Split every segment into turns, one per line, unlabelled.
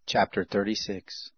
Chapter 36.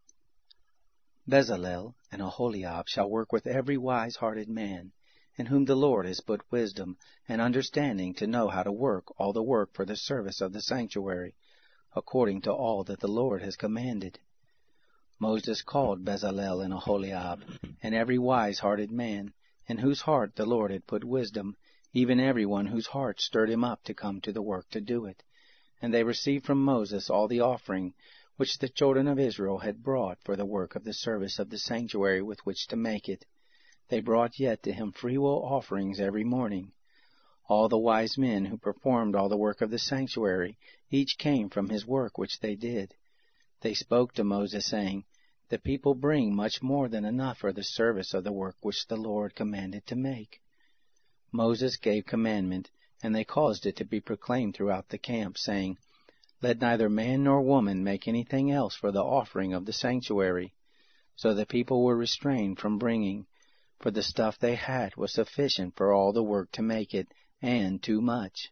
Bezalel and Aholiab shall work with every wise-hearted man, in whom the Lord has put wisdom and understanding to know how to work all the work for the service of the sanctuary, according to all that the Lord has commanded. Moses called Bezalel and Aholiab, and every wise-hearted man, in whose heart the Lord had put wisdom, even every one whose heart stirred him up to come to the work to do it. And they received from Moses all the offering which the children of Israel had brought for the work of the service of the sanctuary with which to make it. They brought yet to him freewill offerings every morning. All the wise men who performed all the work of the sanctuary, each came from his work which they did. They spoke to Moses, saying, The people bring much more than enough for the service of the work which the Lord commanded to make. Moses gave commandment, and they caused it to be proclaimed throughout the camp, saying, Let neither man nor woman make anything else for the offering of the sanctuary. So the people were restrained from bringing, for the stuff they had was sufficient for all the work to make it, and too much.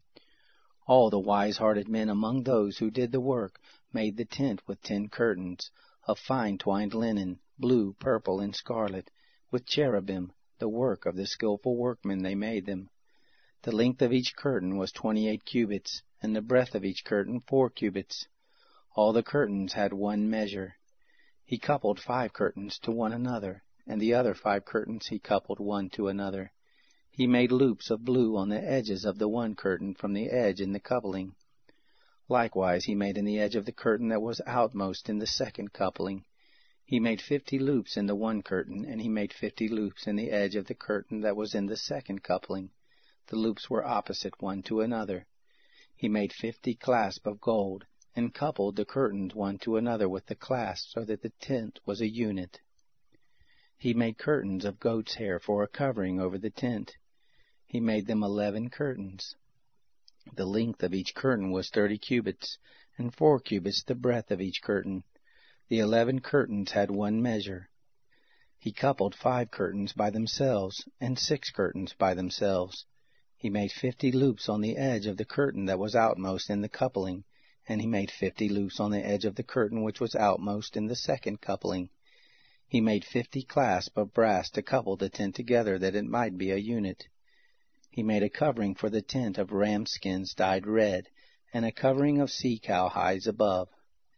All the wise-hearted men among those who did the work made the tent with 10 curtains, of fine twined linen, blue, purple, and scarlet, with cherubim, the work of the skillful workmen they made them. The length of each curtain was 28 cubits, and the breadth of each curtain 4 cubits. All the curtains had one measure. He coupled 5 curtains to one another, and the other 5 curtains he coupled one to another. He made loops of blue on the edges of the one curtain from the edge in the coupling. Likewise he made in the edge of the curtain that was outmost in the second coupling. He made 50 loops in the one curtain, and he made 50 loops in the edge of the curtain that was in the second coupling. The loops were opposite one to another. He made 50 clasps of gold, and coupled the curtains one to another with the clasps, so that the tent was a unit. He made curtains of goat's hair for a covering over the tent. He made them 11 curtains. The length of each curtain was 30 cubits, and 4 cubits the breadth of each curtain. The 11 curtains had one measure. He coupled 5 curtains by themselves, and 6 curtains by themselves. He made 50 loops on the edge of the curtain that was outmost in the coupling, and he made 50 loops on the edge of the curtain which was outmost in the second coupling. He made 50 clasps of brass to couple the tent together, that it might be a unit. He made a covering for the tent of ram skins dyed red, and a covering of sea-cow hides above.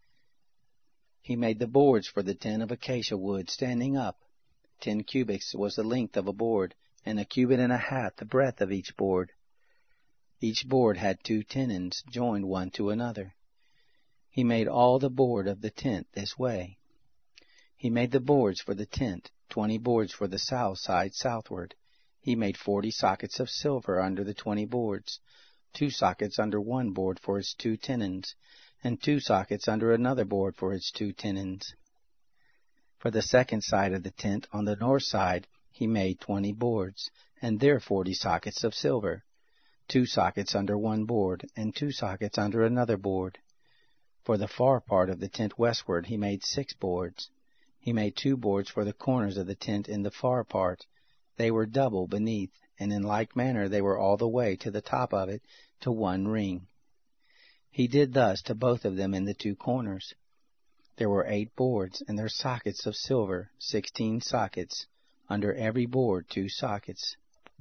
He made the boards for the tent of acacia wood standing up. 10 cubits was the length of a board, and 1.5 cubits the breadth of each board. Each board had 2 tenons joined one to another. He made all the board of the tent this way. He made the boards for the tent, 20 boards for the south side southward. He made 40 sockets of silver under the 20 boards, 2 sockets under one board for its 2 tenons, and 2 sockets under another board for its 2 tenons. For the second side of the tent on the north side he made 20 boards, and there 40 sockets of silver, 2 sockets under one board, and 2 sockets under another board. For the far part of the tent westward he made 6 boards. He made 2 boards for the corners of the tent in the far part. They were double beneath, and in like manner they were all the way to the top of it, to one ring. He did thus to both of them in the 2 corners. There were 8 boards, and their sockets of silver, 16 sockets, under every board 2 sockets.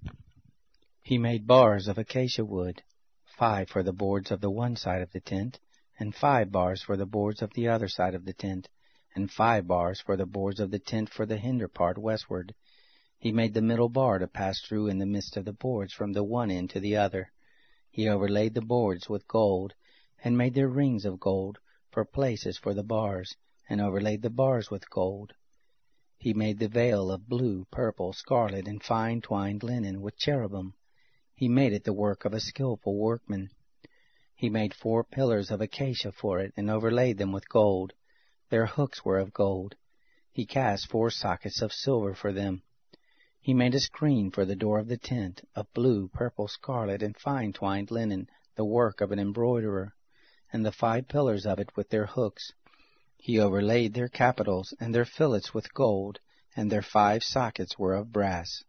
He made bars of acacia wood, 5 for the boards of the one side of the tent, and 5 bars for the boards of the other side of the tent, and 5 bars for the boards of the tent for the hinder part westward. He made the middle bar to pass through in the midst of the boards from the one end to the other. He overlaid the boards with gold, and made their rings of gold for places for the bars, and overlaid the bars with gold. He made the veil of blue, purple, scarlet, and fine twined linen with cherubim. He made it the work of a skillful workman. He made 4 pillars of acacia for it, and overlaid them with gold. Their hooks were of gold. He cast 4 sockets of silver for them. He made a screen for the door of the tent, of blue, purple, scarlet, and fine twined linen, the work of an embroiderer, and the 5 pillars of it with their hooks. He overlaid their capitals and their fillets with gold, and their 5 sockets were of brass.